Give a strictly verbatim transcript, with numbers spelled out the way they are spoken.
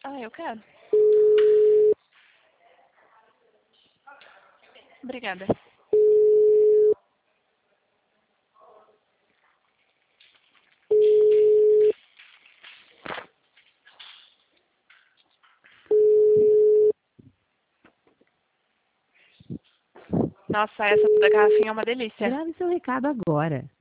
Ah, eu quero. Obrigada. Nossa, essa da garrafinha é uma delícia. Grave seu recado agora.